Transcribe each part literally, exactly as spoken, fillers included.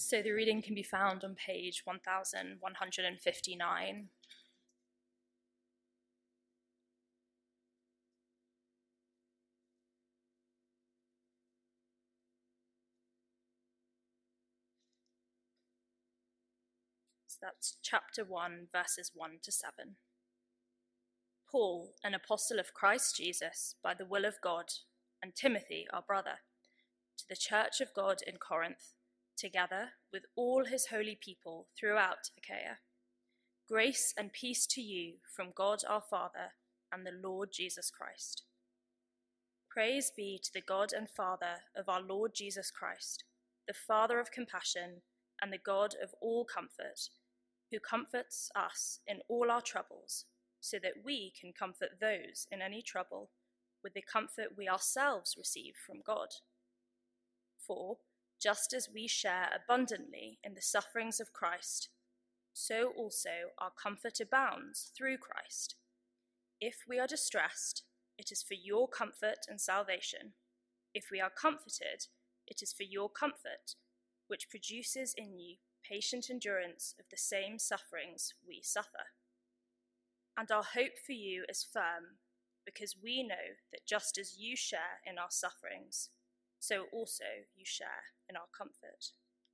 So the reading can be found on page one thousand one hundred fifty-nine. So that's chapter one, verses one to seven. Paul, an apostle of Christ Jesus, by the will of God, and Timothy, our brother, to the church of God in Corinth, together with all his holy people throughout Achaia. Grace and peace to you from God our Father and the Lord Jesus Christ. Praise be to the God and Father of our Lord Jesus Christ, the Father of compassion and the God of all comfort, who comforts us in all our troubles, so that we can comfort those in any trouble with the comfort we ourselves receive from God. For, just as we share abundantly in the sufferings of Christ, so also our comfort abounds through Christ. If we are distressed, it is for your comfort and salvation. If we are comforted, it is for your comfort, which produces in you patient endurance of the same sufferings we suffer. And our hope for you is firm, because we know that just as you share in our sufferings, so also you share in our comfort.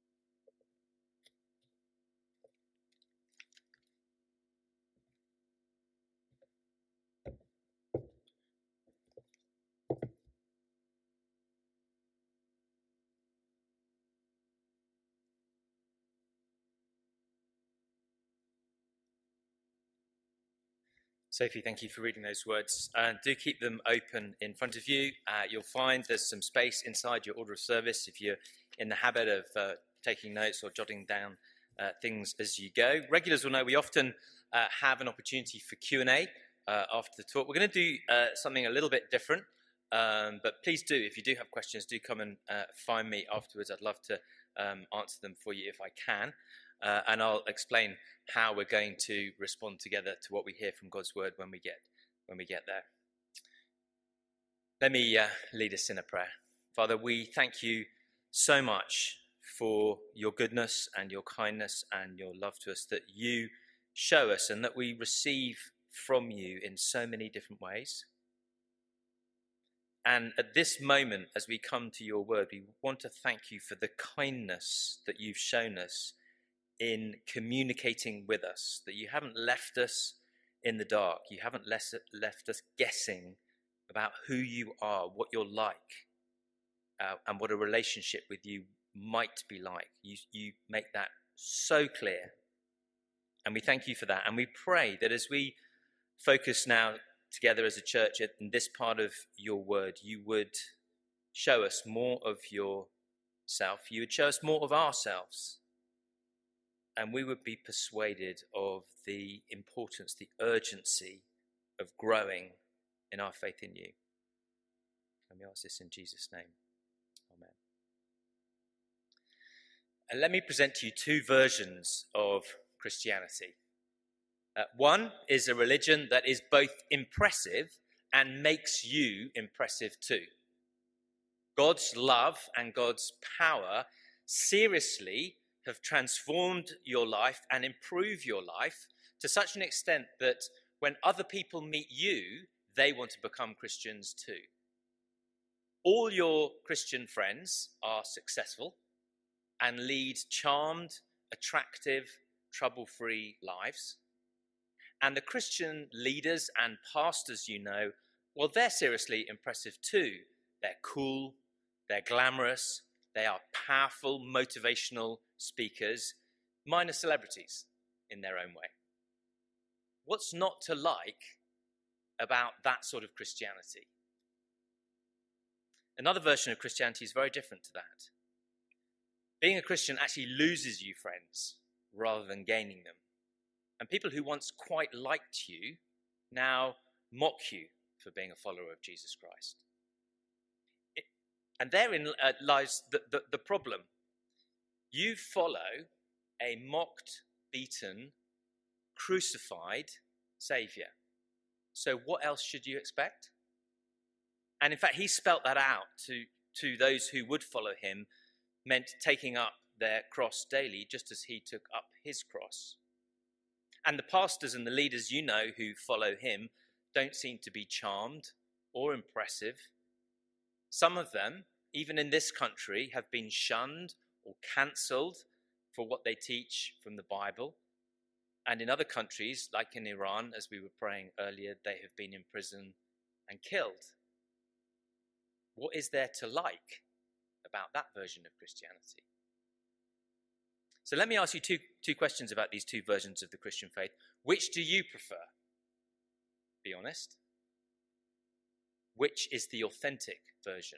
Sophie, thank you for reading those words. Uh, do keep them open in front of you. Uh, you'll find there's some space inside your order of service if you're in the habit of uh, taking notes or jotting down uh, things as you go. Regulars will know we often uh, have an opportunity for Q and A uh, after the talk. We're going to do uh, something a little bit different, um, but please do, if you do have questions, do come and uh, find me afterwards. I'd love to um, answer them for you if I can. Uh, and I'll explain how we're going to respond together to what we hear from God's word when we get when we get there. Let me uh, lead us in a prayer. Father, we thank you so much for your goodness and your kindness and your love to us that you show us and that we receive from you in so many different ways. And at this moment, as we come to your word, we want to thank you for the kindness that you've shown us in communicating with us, that you haven't left us in the dark. You haven't left, left us guessing about who you are, what you're like, uh, and what a relationship with you might be like. You, you make that so clear. And we thank you for that. And we pray that as we focus now together as a church in this part of your word, you would show us more of yourself. You would show us more of ourselves. And we would be persuaded of the importance, the urgency of growing in our faith in you. And we ask this in Jesus' name. Amen. And let me present to you two versions of Christianity. Uh, one is a religion that is both impressive and makes you impressive too. God's love and God's power seriously have transformed your life and improved your life to such an extent that when other people meet you, they want to become Christians too. All your Christian friends are successful and lead charmed, attractive, trouble-free lives. And the Christian leaders and pastors you know, well, they're seriously impressive too. They're cool, they're glamorous, they are powerful, motivational speakers, minor celebrities in their own way. What's not to like about that sort of Christianity? Another version of Christianity is very different to that. Being a Christian actually loses you friends rather than gaining them. And people who once quite liked you now mock you for being a follower of Jesus Christ. It, and therein uh, lies the, the, the problem. You follow a mocked, beaten, crucified Saviour. So what else should you expect? And in fact, he spelt that out to, to those who would follow him, meant taking up their cross daily, just as he took up his cross. And the pastors and the leaders you know who follow him don't seem to be charmed or impressive. Some of them, even in this country, have been shunned or cancelled for what they teach from the Bible. And in other countries, like in Iran, as we were praying earlier, they have been in prison and killed. What is there to like about that version of Christianity? So let me ask you two, two questions about these two versions of the Christian faith. Which do you prefer? Be honest. Which is the authentic version?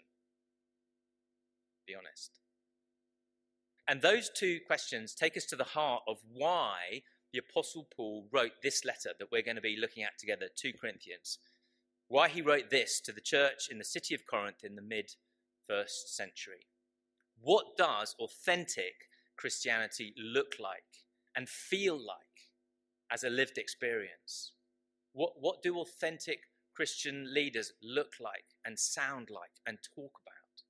Be honest. And those two questions take us to the heart of why the Apostle Paul wrote this letter that we're going to be looking at together, Second Corinthians. Why he wrote this to the church in the city of Corinth in the mid-first century. What does authentic Christianity look like and feel like as a lived experience? What, what do authentic Christian leaders look like and sound like and talk about?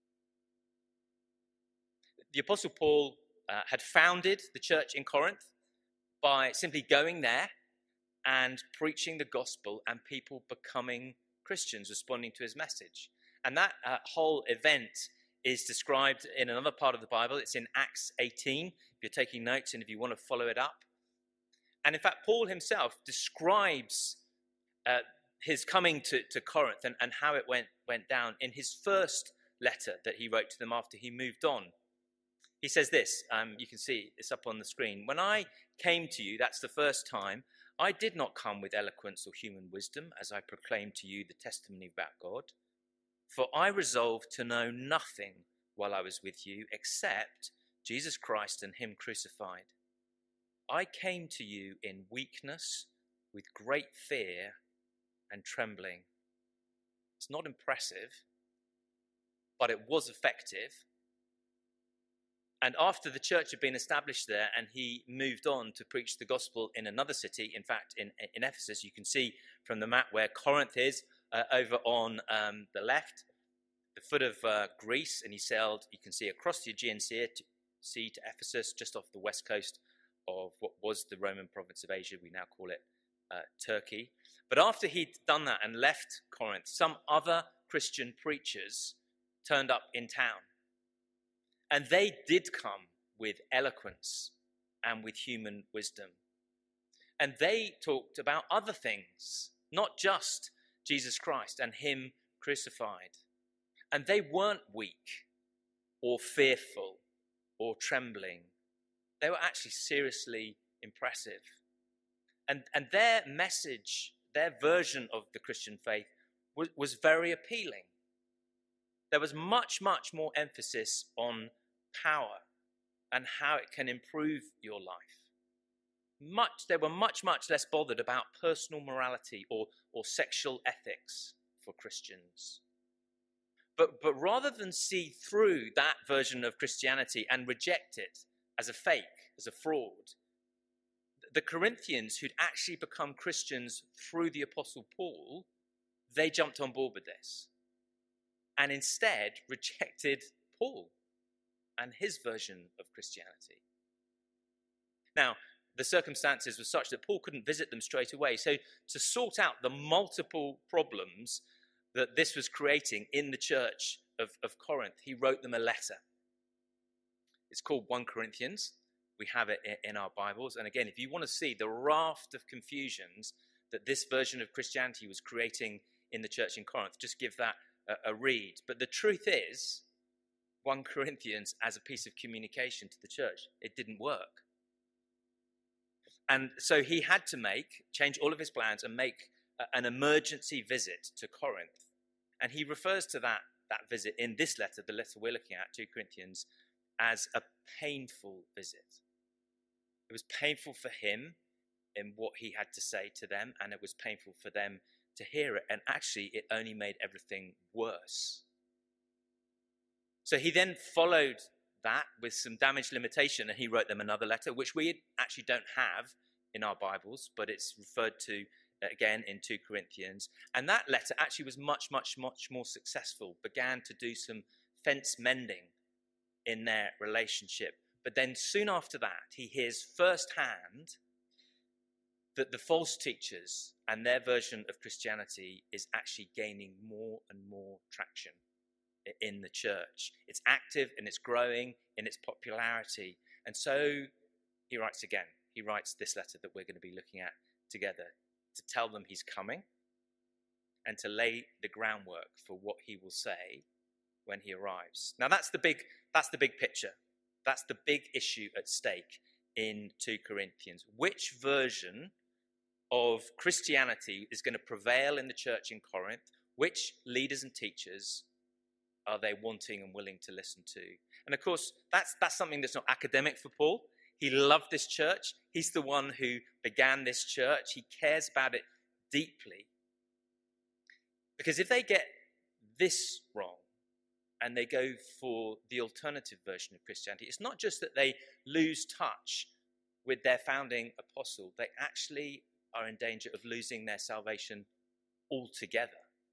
The Apostle Paul uh, had founded the church in Corinth by simply going there and preaching the gospel and people becoming Christians, responding to his message. And that uh, whole event is described in another part of the Bible. It's in Acts eighteen, if you're taking notes and if you want to follow it up. And in fact, Paul himself describes uh, his coming to, to Corinth and, and how it went, went down in his first letter that he wrote to them after he moved on. He says this, um, you can see it's up on the screen. When I came to you, that's the first time, I did not come with eloquence or human wisdom as I proclaimed to you the testimony about God. For I resolved to know nothing while I was with you except Jesus Christ and him crucified. I came to you in weakness, with great fear and trembling. It's not impressive, but it was effective. And after the church had been established there and he moved on to preach the gospel in another city, in fact, in, in Ephesus, you can see from the map where Corinth is, uh, over on um, the left, the foot of uh, Greece, and he sailed, you can see, across the Aegean Sea to, sea to Ephesus, just off the west coast of what was the Roman province of Asia. We now call it uh, Turkey. But after he'd done that and left Corinth, some other Christian preachers turned up in town. And they did come with eloquence and with human wisdom. And they talked about other things, not just Jesus Christ and him crucified. And they weren't weak or fearful or trembling. They were actually seriously impressive. And, and their message, their version of the Christian faith was, was very appealing. There was much, much more emphasis on power and how it can improve your life. Much, they were much, much less bothered about personal morality or, or sexual ethics for Christians. But, but rather than see through that version of Christianity and reject it as a fake, as a fraud, the Corinthians who'd actually become Christians through the Apostle Paul, they jumped on board with this and instead rejected Paul and his version of Christianity. Now, the circumstances were such that Paul couldn't visit them straight away. So to sort out the multiple problems that this was creating in the church of, of Corinth, he wrote them a letter. It's called First Corinthians. We have it in our Bibles. And again, if you want to see the raft of confusions that this version of Christianity was creating in the church in Corinth, just give that a, a read. But the truth is, First Corinthians as a piece of communication to the church, it didn't work. And so he had to make, change all of his plans and make a, an emergency visit to Corinth. And he refers to that, that visit in this letter, the letter we're looking at, Second Corinthians, as a painful visit. It was painful for him in what he had to say to them, and it was painful for them to hear it. And actually, it only made everything worse. So he then followed that with some damage limitation, and he wrote them another letter, which we actually don't have in our Bibles, but it's referred to again in Second Corinthians. And that letter actually was much, much, much more successful, began to do some fence mending in their relationship. But then soon after that, he hears firsthand that the false teachers and their version of Christianity is actually gaining more and more traction in the church. It's active and it's growing in its popularity. And so he writes again. He writes this letter that we're going to be looking at together to tell them he's coming and to lay the groundwork for what he will say when he arrives. Now that's the big, that's the big picture. That's the big issue at stake in Second Corinthians. Which version of Christianity is going to prevail in the church in Corinth? Which leaders and teachers are they wanting and willing to listen to? And of course, that's that's something that's not academic for Paul. He loved this church. He's the one who began this church. He cares about it deeply. Because if they get this wrong and they go for the alternative version of Christianity, it's not just that they lose touch with their founding apostle. They actually are in danger of losing their salvation altogether.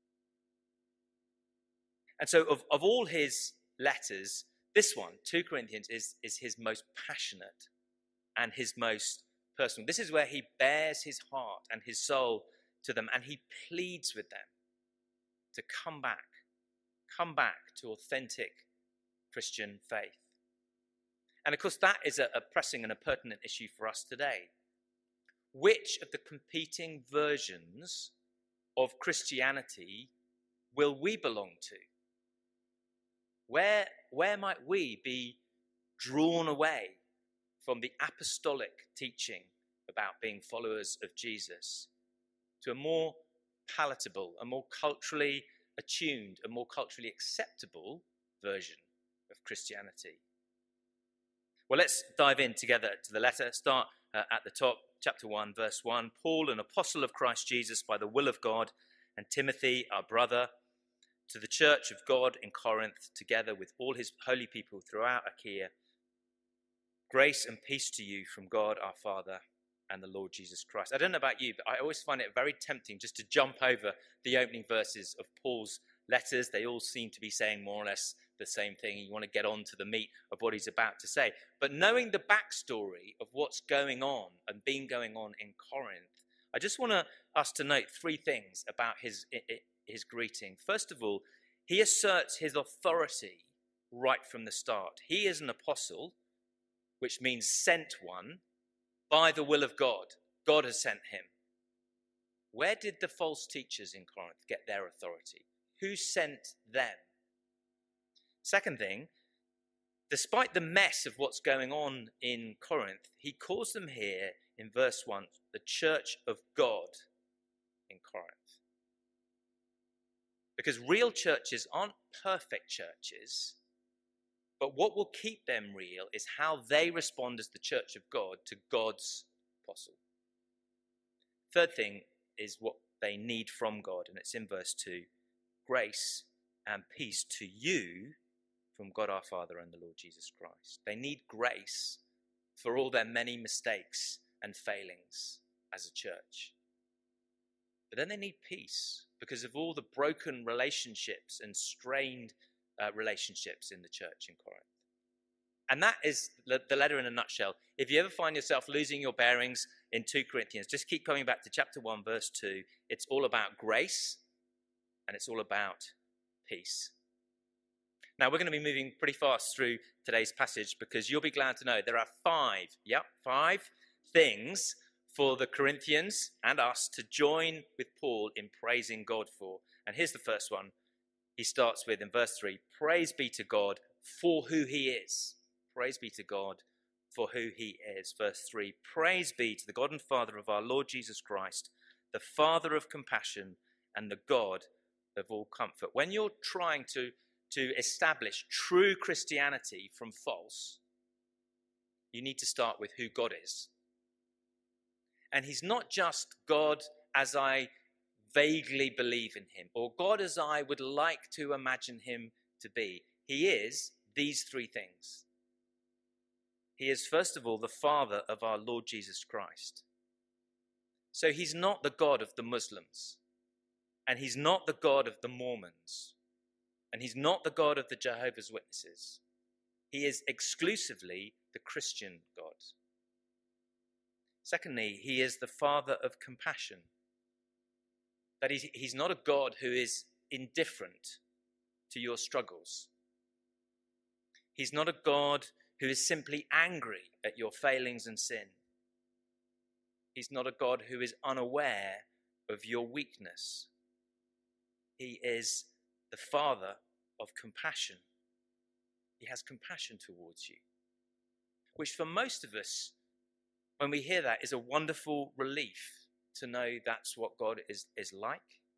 And so of, of all his letters, this one, Second Corinthians, is, is his most passionate and his most personal. This is where he bears his heart and his soul to them, and he pleads with them to come back, come back to authentic Christian faith. And of course, that is a, a pressing and a pertinent issue for us today. Which of the competing versions of Christianity will we belong to? Where, where might we be drawn away from the apostolic teaching about being followers of Jesus to a more palatable, a more culturally attuned, a more culturally acceptable version of Christianity? Well, let's dive in together to the letter. Start uh, at the top, chapter one, verse one. Paul, an apostle of Christ Jesus by the will of God, and Timothy, our brother, to the church of God in Corinth, together with all his holy people throughout Achaia, grace and peace to you from God our Father and the Lord Jesus Christ. I don't know about you, but I always find it very tempting just to jump over the opening verses of Paul's letters. They all seem to be saying more or less the same thing. You want to get on to the meat of what he's about to say. But knowing the backstory of what's going on and been going on in Corinth, I just want to, us to note three things about his, his greeting. First of all, he asserts his authority right from the start. He is an apostle, which means sent one, by the will of God. God has sent him. Where did the false teachers in Corinth get their authority? Who sent them? Second thing, despite the mess of what's going on in Corinth, he calls them here in verse one, the church of God in Corinth. Because real churches aren't perfect churches, but what will keep them real is how they respond as the church of God to God's apostle. Third thing is what they need from God, and it's in verse two. Grace and peace to you from God our Father and the Lord Jesus Christ. They need grace for all their many mistakes and failings as a church. But then they need peace because of all the broken relationships and strained uh, relationships in the church in Corinth. And that is the letter in a nutshell. If you ever find yourself losing your bearings in Second Corinthians, just keep coming back to chapter one, verse two. It's all about grace and it's all about peace. Now, we're going to be moving pretty fast through today's passage because you'll be glad to know there are five, yep, five things for the Corinthians and us to join with Paul in praising God for. And here's the first one. He starts with, in verse three, praise be to God for who he is. Praise be to God for who he is. Verse three, praise be to the God and Father of our Lord Jesus Christ, the Father of compassion and the God of all comfort. When you're trying to, to establish true Christianity from false, you need to start with who God is. And he's not just God as I vaguely believe in him, or God as I would like to imagine him to be. He is these three things. He is, first of all, the Father of our Lord Jesus Christ. So he's not the God of the Muslims, and he's not the God of the Mormons, and he's not the God of the Jehovah's Witnesses. He is exclusively the Christian God. Secondly, he is the Father of compassion. That he's, he's not a God who is indifferent to your struggles. He's not a God who is simply angry at your failings and sin. He's not a God who is unaware of your weakness. He is the Father of compassion. He has compassion towards you, which for most of us, when we hear that, is a wonderful relief to know that's what God is, is like.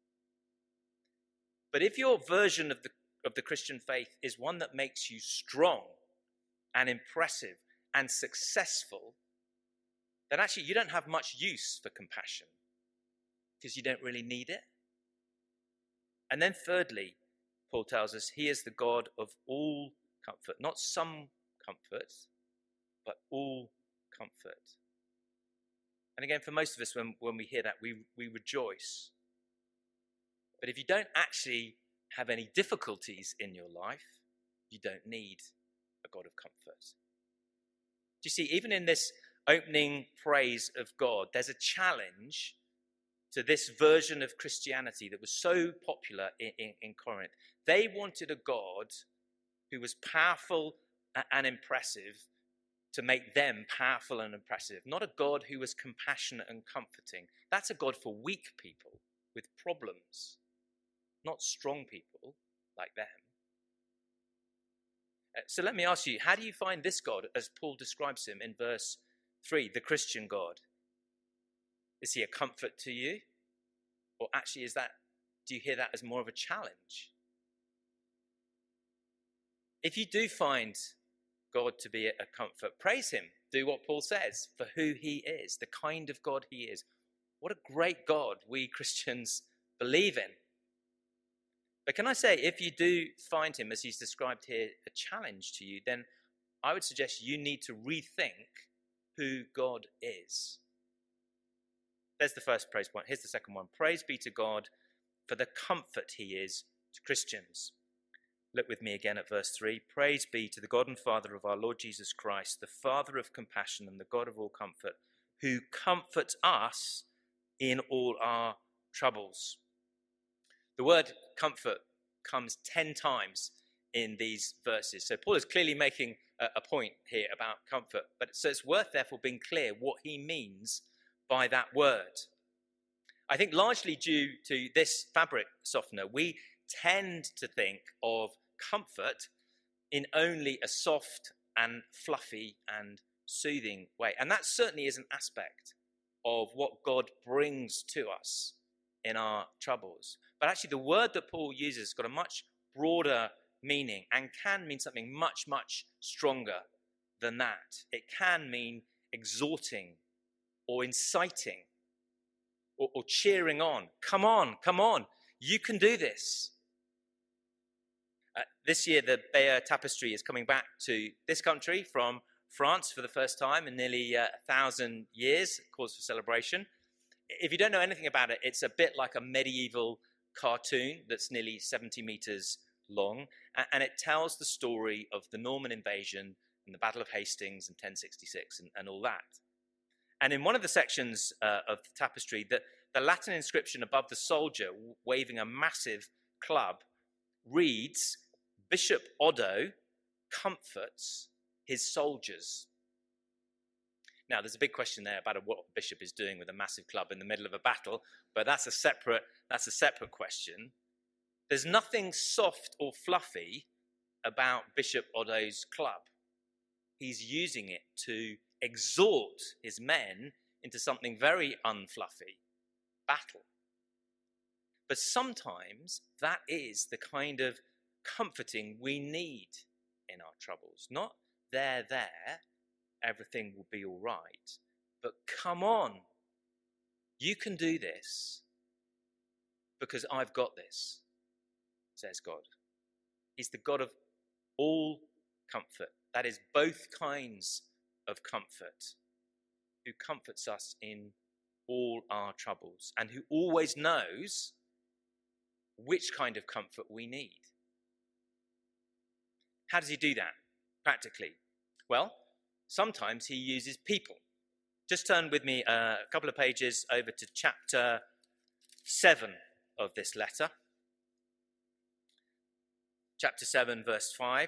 But if your version of the, of the Christian faith is one that makes you strong and impressive and successful, then actually you don't have much use for compassion because you don't really need it. And then thirdly, Paul tells us he is the God of all comfort, not some comfort, but all comfort. And again, for most of us, when, when we hear that, we, we rejoice. But if you don't actually have any difficulties in your life, you don't need a God of comfort. Do you see, even in this opening praise of God, there's a challenge to this version of Christianity that was so popular in, in, in Corinth. They wanted a God who was powerful and impressive to make them powerful and impressive, not a God who was compassionate and comforting. That's a God for weak people with problems, not strong people like them. So let me ask you, how do you find this God as Paul describes him in verse three, the Christian God? Is he a comfort to you? Or actually, is that, do you hear that as more of a challenge? If you do find God to be a comfort, praise him. Do what Paul says for who he is, the kind of God he is. What a great God we Christians believe in. But can I say, if you do find him, as he's described here, a challenge to you, then I would suggest you need to rethink who God is. There's the first praise point. Here's the second one. Praise be to God for the comfort he is to Christians. Look with me again at verse three. Praise be to the God and Father of our Lord Jesus Christ, the Father of compassion and the God of all comfort, who comforts us in all our troubles. The word comfort comes ten times in these verses. So Paul is clearly making a, a point here about comfort. But so it's worth, therefore, being clear what he means by that word. I think largely due to this fabric softener, we tend to think of comfort in only a soft and fluffy and soothing way. And that certainly is an aspect of what God brings to us in our troubles. But actually the word that Paul uses has got a much broader meaning and can mean something much, much stronger than that. It can mean exhorting or inciting or, or cheering on. Come on, come on, you can do this. Uh, this year, the Bayeux Tapestry is coming back to this country from France for the first time in nearly uh, a thousand years, cause for celebration. If you don't know anything about it, it's a bit like a medieval cartoon that's nearly seventy meters long, and, and it tells the story of the Norman invasion and the Battle of Hastings in ten sixty-six and, and all that. And in one of the sections uh, of the tapestry, the, the Latin inscription above the soldier waving a massive club reads, Bishop Otto comforts his soldiers. Now, there's a big question there about what a bishop is doing with a massive club in the middle of a battle, but that's a separate, that's a separate question. There's nothing soft or fluffy about Bishop Otto's club. He's using it to exhort his men into something very unfluffy, battle. But sometimes that is the kind of comforting we need in our troubles. Not there, there, everything will be all right. But come on, you can do this because I've got this, says God. He's the God of all comfort. That is both kinds of comfort, who comforts us in all our troubles and who always knows which kind of comfort we need. How does he do that? practically? Well, sometimes he uses people. Just turn with me a couple of pages over to chapter seven of this letter. Chapter seven, verse five.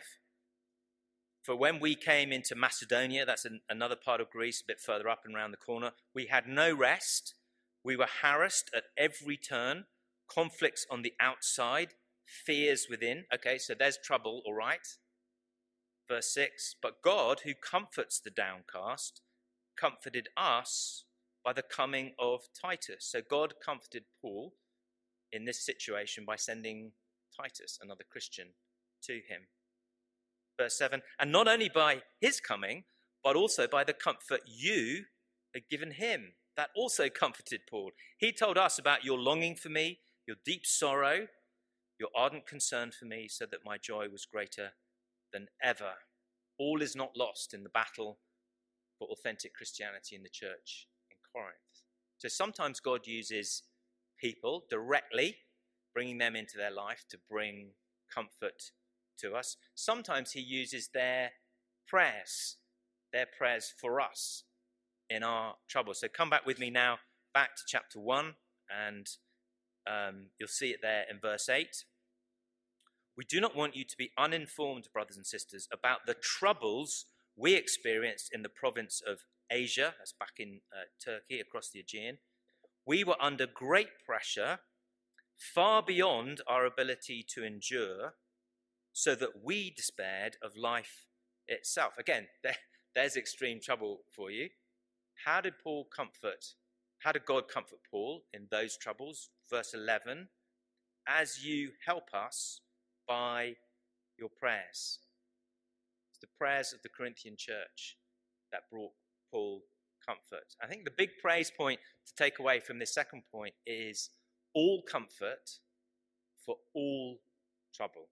For when we came into Macedonia, that's an, another part of Greece, a bit further up and around the corner, we had no rest. We were harassed at every turn, conflicts on the outside, fears within. Okay, so there's trouble, all right. Verse six, but God, who comforts the downcast, comforted us by the coming of Titus. So God comforted Paul in this situation by sending Titus, another Christian, to him. Verse seven, and not only by his coming, but also by the comfort you had given him. That also comforted Paul. He told us about your longing for me, your deep sorrow, your ardent concern for me, so that my joy was greater than ever. All is not lost in the battle for authentic Christianity in the church in Corinth. So sometimes God uses people directly, bringing them into their life to bring comfort to us. Sometimes he uses their prayers, their prayers for us in our trouble. So come back with me now, back to chapter one, and um, you'll see it there in verse eight. We do not want you to be uninformed, brothers and sisters, about the troubles we experienced in the province of Asia, that's back in uh, Turkey, across the Aegean. We were under great pressure, far beyond our ability to endure, so that we despaired of life itself. Again, there, there's extreme trouble for you. How did Paul comfort, how did God comfort Paul in those troubles? Verse eleven, as you help us by your prayers. It's the prayers of the Corinthian church that brought Paul comfort. I think the big praise point to take away from this second point is all comfort for all trouble.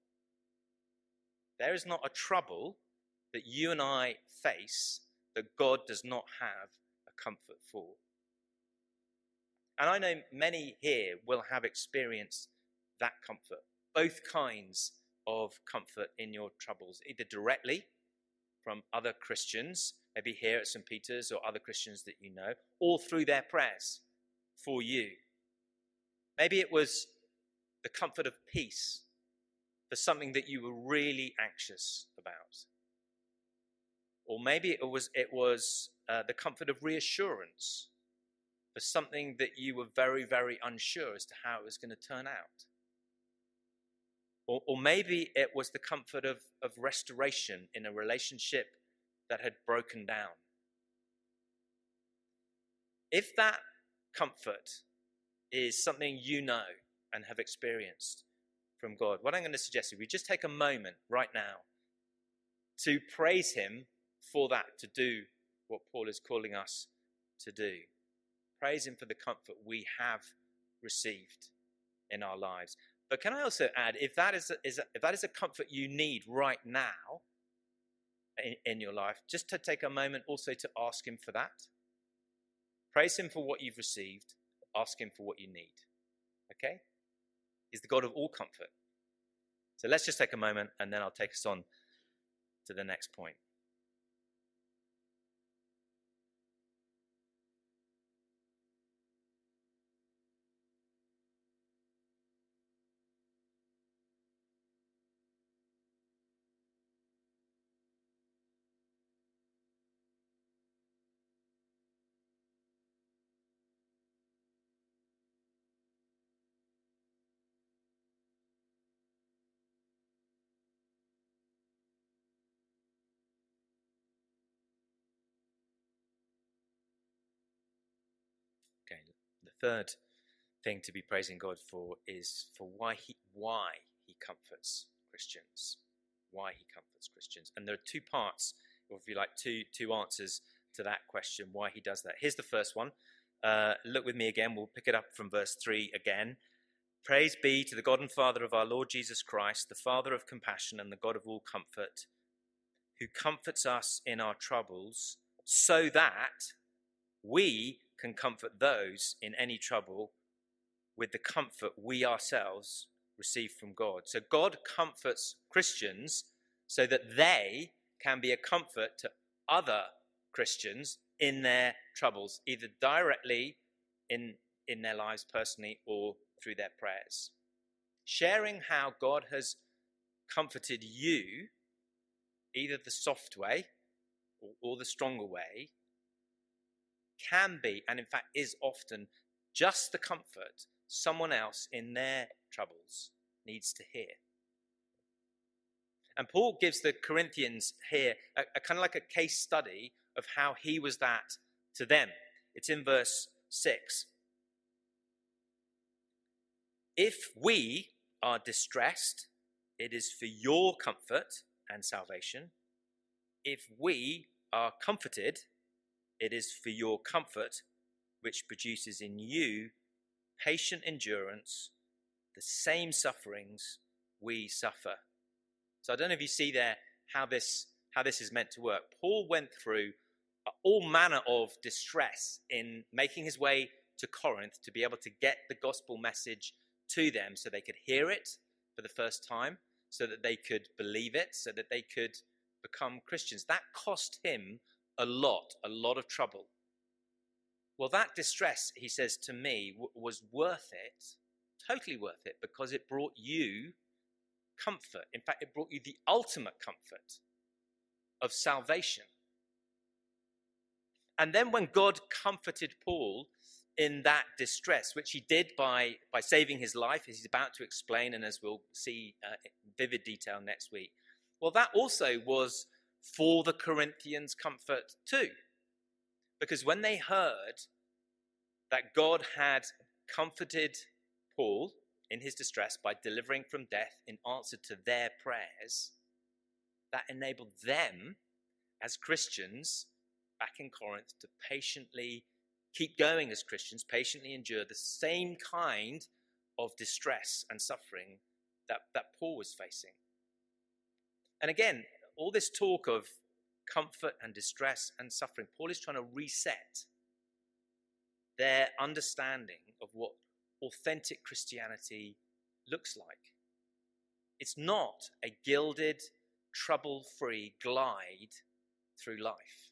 There is not a trouble that you and I face that God does not have a comfort for. And I know many here will have experienced that comfort, both kinds of comfort in your troubles, either directly from other Christians, maybe here at Saint Peter's or other Christians that you know, or through their prayers for you. Maybe it was the comfort of peace for something that you were really anxious about. Or maybe it was, it was uh, the comfort of reassurance for something that you were very, very unsure as to how it was going to turn out. Or, or maybe it was the comfort of, of restoration in a relationship that had broken down. If that comfort is something you know and have experienced from God, what I'm going to suggest is we just take a moment right now to praise him for that, to do what Paul is calling us to do. Praise him for the comfort we have received in our lives. But can I also add, if that is a, is a, if that is a comfort you need right now in, in your life, just to take a moment also to ask him for that. Praise him for what you've received. Ask him for what you need. Okay? He's the God of all comfort. So let's just take a moment and then I'll take us on to the next point. Okay, the third thing to be praising God for is for why he why he comforts Christians. Why he comforts Christians. And there are two parts, or if you like, two two answers to that question, why he does that. Here's the first one. Uh, look with me again. We'll pick it up from verse three again. Praise be to the God and Father of our Lord Jesus Christ, the Father of compassion and the God of all comfort, who comforts us in our troubles, so that we can comfort those in any trouble with the comfort we ourselves receive from God. So God comforts Christians so that they can be a comfort to other Christians in their troubles, either directly in, in their lives personally or through their prayers. Sharing how God has comforted you, either the soft way or, or the stronger way, can be, and in fact is often, just the comfort someone else in their troubles needs to hear. And Paul gives the Corinthians here a, a kind of like a case study of how he was that to them. It's in verse six. If we are distressed, it is for your comfort and salvation. If we are comforted, it is for your comfort, which produces in you patient endurance, the same sufferings we suffer. So I don't know if you see there how this how this is meant to work. Paul went through all manner of distress in making his way to Corinth to be able to get the gospel message to them so they could hear it for the first time, so that they could believe it, so that they could become Christians. That cost him a lot, a lot of trouble. Well, that distress, he says to me, w- was worth it, totally worth it, because it brought you comfort. In fact, it brought you the ultimate comfort of salvation. And then when God comforted Paul in that distress, which he did by, by saving his life, as he's about to explain, and as we'll see uh, in vivid detail next week, well, that also was for the Corinthians' comfort too. Because when they heard that God had comforted Paul in his distress by delivering from death in answer to their prayers, that enabled them as Christians back in Corinth to patiently keep going as Christians, patiently endure the same kind of distress and suffering that, that Paul was facing. And again, all this talk of comfort and distress and suffering, Paul is trying to reset their understanding of what authentic Christianity looks like. It's not a gilded, trouble-free glide through life.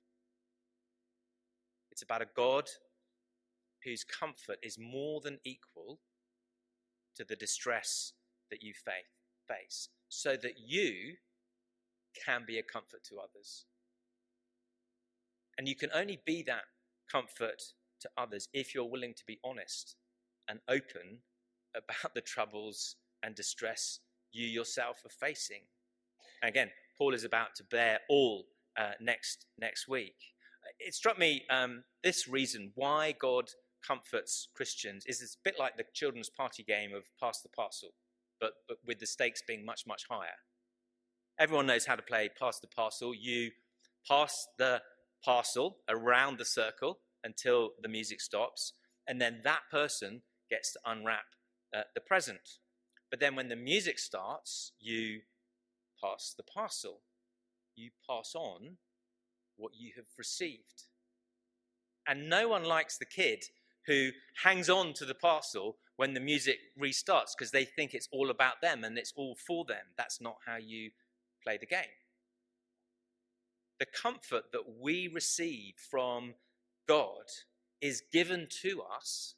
It's about a God whose comfort is more than equal to the distress that you face, so that you can be a comfort to others. And you can only be that comfort to others if you're willing to be honest and open about the troubles and distress you yourself are facing. And again, Paul is about to bear all uh, next next week. It struck me um, this reason why God comforts Christians is it's a bit like the children's party game of Pass the Parcel, but, but with the stakes being much, much higher. Everyone knows how to play Pass the Parcel. You pass the parcel around the circle until the music stops, and then that person gets to unwrap uh, the present. But then when the music starts, you pass the parcel. You pass on what you have received. And no one likes the kid who hangs on to the parcel when the music restarts because they think it's all about them and it's all for them. That's not how you play the game. The comfort that we receive from God is given to us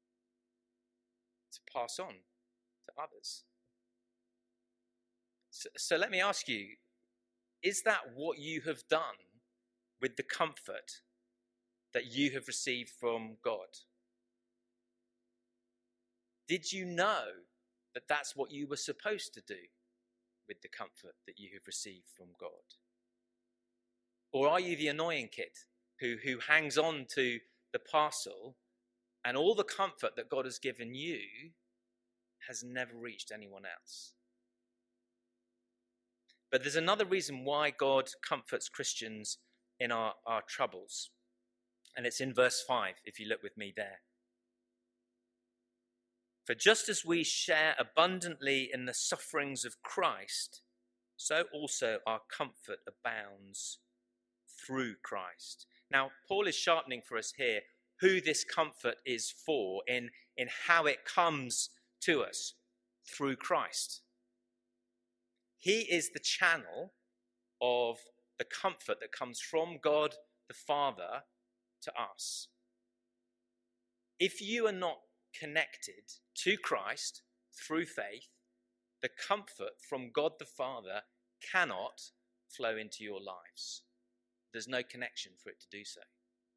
to pass on to others. So, so let me ask you, is that what you have done with the comfort that you have received from God? Did you know that that's what you were supposed to do with the comfort that you have received from God? Or are you the annoying kid who, who hangs on to the parcel and all the comfort that God has given you has never reached anyone else? But there's another reason why God comforts Christians in our, our troubles. And it's in verse five, if you look with me there. For just as we share abundantly in the sufferings of Christ, so also our comfort abounds through Christ. Now, Paul is sharpening for us here who this comfort is for in, in how it comes to us through Christ. He is the channel of the comfort that comes from God the Father to us. If you are not connected to Christ through faith, the comfort from God the Father cannot flow into your lives. There's no connection for it to do so.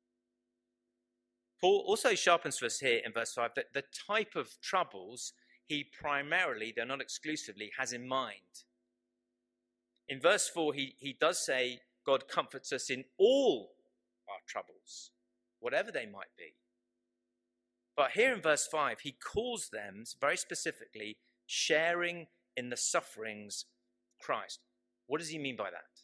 Paul also sharpens for us here in verse five that the type of troubles he primarily, though not exclusively, has in mind. In verse four, he, he does say God comforts us in all our troubles, whatever they might be. But here in verse five, he calls them very specifically sharing in the sufferings of Christ. What does he mean by that?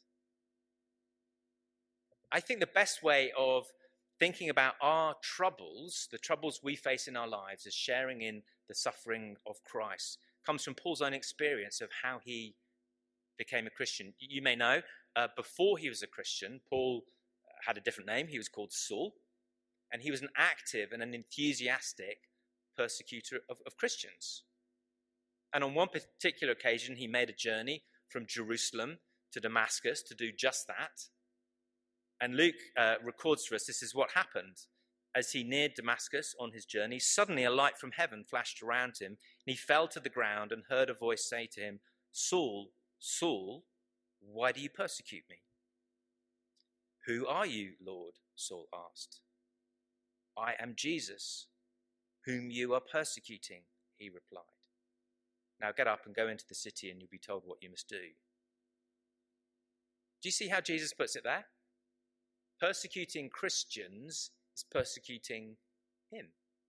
I think the best way of thinking about our troubles, the troubles we face in our lives, as sharing in the suffering of Christ, comes from Paul's own experience of how he became a Christian. You may know, uh, before he was a Christian, Paul had a different name. He was called Saul, and he was an active and an enthusiastic persecutor of, of Christians. And on one particular occasion, he made a journey from Jerusalem to Damascus to do just that. And Luke uh, records for us this is what happened. As he neared Damascus on his journey, suddenly a light from heaven flashed around him, and he fell to the ground and heard a voice say to him, "Saul, Saul, why do you persecute me?" "Who are you, Lord?" Saul asked. "I am Jesus, whom you are persecuting," he replied. "Now get up and go into the city, and you'll be told what you must do." Do you see how Jesus puts it there? Persecuting Christians is persecuting him.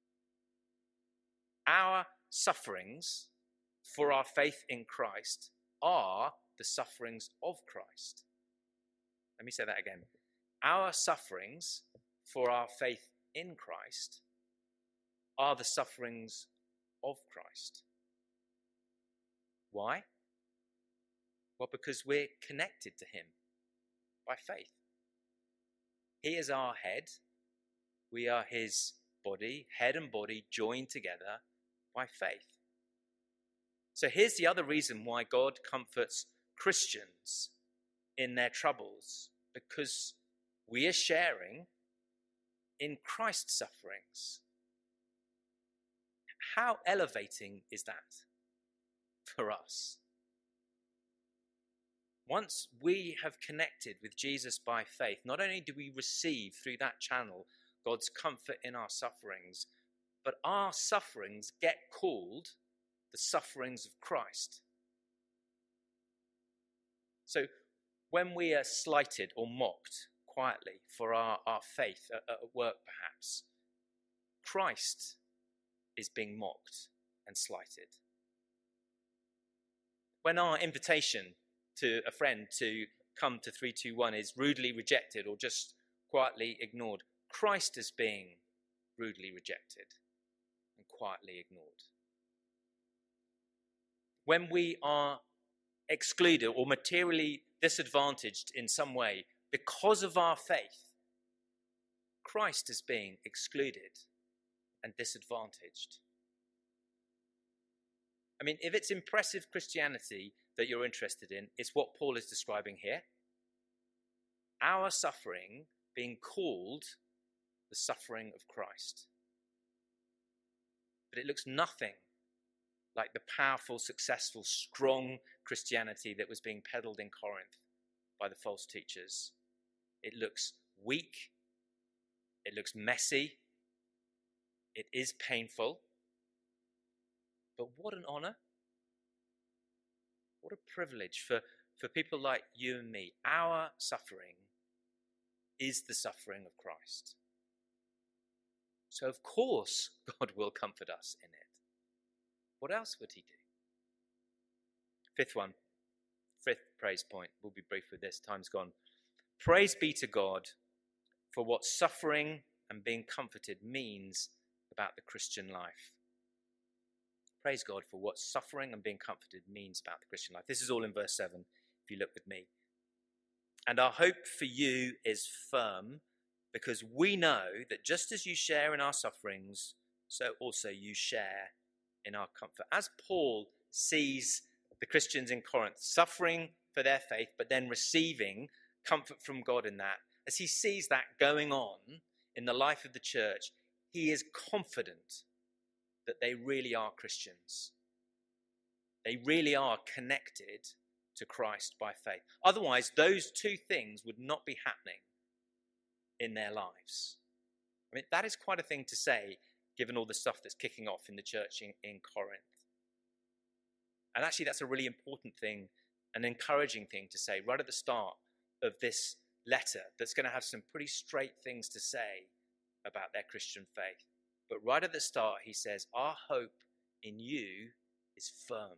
Our sufferings for our faith in Christ are the sufferings of Christ. Let me say that again. Our sufferings for our faith in Christ are the sufferings of Christ. Why? Well, because we're connected to him by faith. He is our head. We are his body, head and body joined together by faith. So here's the other reason why God comforts Christians in their troubles, because we are sharing in Christ's sufferings. How elevating is that for us? Once we have connected with Jesus by faith, not only do we receive through that channel God's comfort in our sufferings, but our sufferings get called the sufferings of Christ. So when we are slighted or mocked quietly for our, our faith at, at work perhaps, Christ is being mocked and slighted. When our invitation to a friend to come to three two one is rudely rejected or just quietly ignored, Christ is being rudely rejected and quietly ignored. When we are excluded or materially disadvantaged in some way because of our faith, Christ is being excluded and disadvantaged. I mean, if it's impressive Christianity that you're interested in, it's what Paul is describing here. Our suffering being called the suffering of Christ. But it looks nothing like the powerful, successful, strong Christianity that was being peddled in Corinth by the false teachers. It looks weak. It looks messy. It is painful. But what an honor. What a privilege for, for people like you and me. Our suffering is the suffering of Christ. So of course God will comfort us in it. What else would he do? Fifth one, fifth praise point. We'll be brief with this, time's gone. Praise be to God for what suffering and being comforted means about the Christian life. Praise God for what suffering and being comforted means about the Christian life. This is all in verse seven, if you look with me. And our hope for you is firm, because we know that just as you share in our sufferings, so also you share in our comfort. As Paul sees the Christians in Corinth suffering for their faith, but then receiving comfort from God in that, as he sees that going on in the life of the church, he is confident that they really are Christians. They really are connected to Christ by faith. Otherwise, those two things would not be happening in their lives. I mean, that is quite a thing to say, given all the stuff that's kicking off in the church in, in Corinth. And actually, that's a really important thing, an encouraging thing to say right at the start of this letter that's going to have some pretty straight things to say about their Christian faith. But right at the start, he says, our hope in you is firm.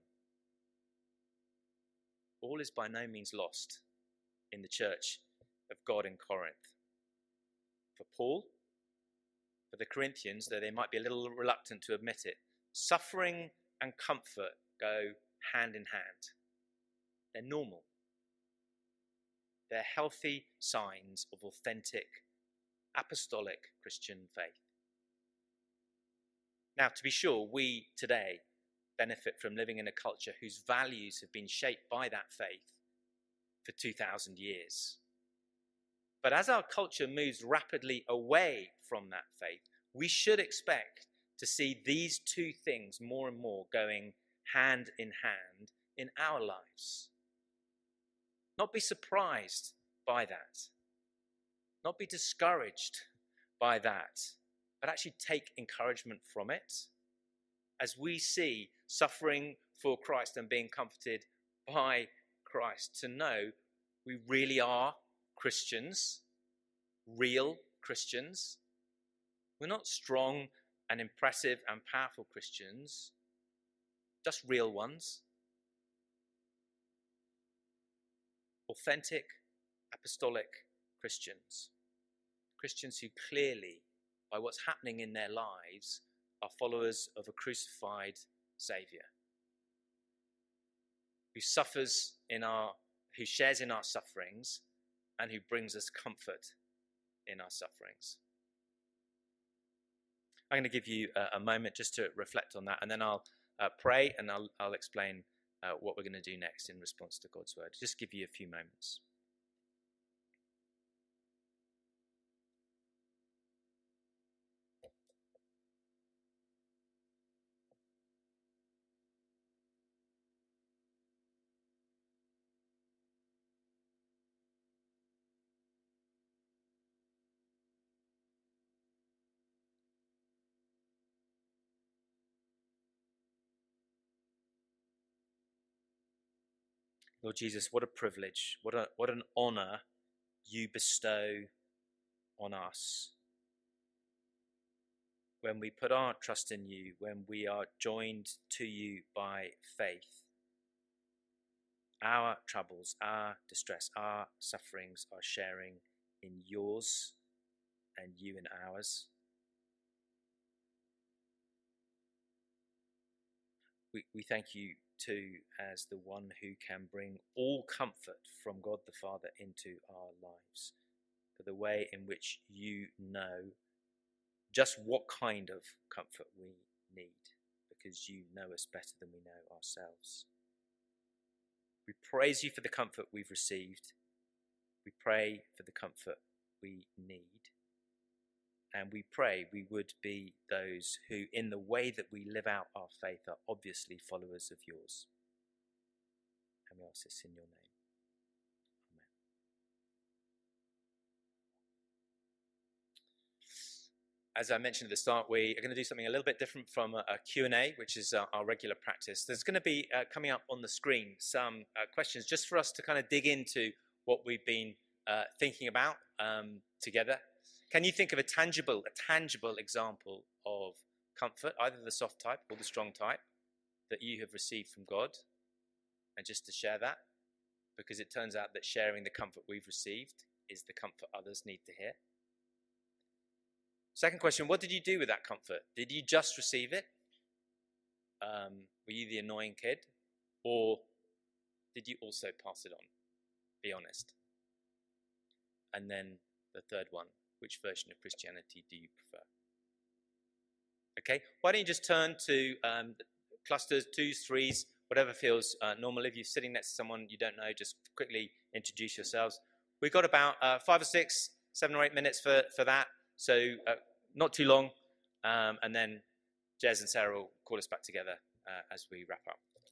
All is by no means lost in the church of God in Corinth. For Paul, for the Corinthians, though they might be a little reluctant to admit it, suffering and comfort go hand in hand. They're normal. They're healthy signs of authentic, apostolic Christian faith. Now, to be sure, we today benefit from living in a culture whose values have been shaped by that faith for two thousand years. But as our culture moves rapidly away from that faith, we should expect to see these two things more and more going hand in hand in our lives. Not be surprised by that. Not be discouraged by that, but actually take encouragement from it as we see suffering for Christ and being comforted by Christ, to know we really are Christians, real Christians. We're not strong and impressive and powerful Christians, just real ones. Authentic, apostolic Christians. Christians who clearly, by what's happening in their lives, are followers of a crucified Saviour, who suffers in our, who shares in our sufferings, and who brings us comfort in our sufferings. I'm going to give you a, a moment just to reflect on that, and then I'll uh, pray, and I'll, I'll explain uh, what we're going to do next in response to God's word. Just give you a few moments. Lord Jesus, what a privilege, what a what an honour you bestow on us. When we put our trust in you, when we are joined to you by faith, our troubles, our distress, our sufferings are sharing in yours and you in ours. We, we thank you too as the one who can bring all comfort from God the Father into our lives, for the way in which you know just what kind of comfort we need, because you know us better than we know ourselves. We praise you for the comfort we've received. We pray for the comfort we need. And we pray we would be those who, in the way that we live out our faith, are obviously followers of yours. And we ask this in your name. Amen. As I mentioned at the start, we are going to do something a little bit different from a, a Q and A, which is our, our regular practice. There's going to be, uh, coming up on the screen, some uh, questions just for us to kind of dig into what we've been uh, thinking about um, together. Can you think of a tangible, a tangible example of comfort, either the soft type or the strong type, that you have received from God? And just to share that, because it turns out that sharing the comfort we've received is the comfort others need to hear. Second question, what did you do with that comfort? Did you just receive it? Um, were you the annoying kid? Or did you also pass it on? Be honest. And then the third one, which version of Christianity do you prefer? Okay, why don't you just turn to um, clusters, twos, threes, whatever feels uh, normal. If you're sitting next to someone you don't know, just quickly introduce yourselves. we've got about uh, five or six, seven or eight minutes for, for that. So uh, not too long. Um, and then Jez and Sarah will call us back together uh, as we wrap up.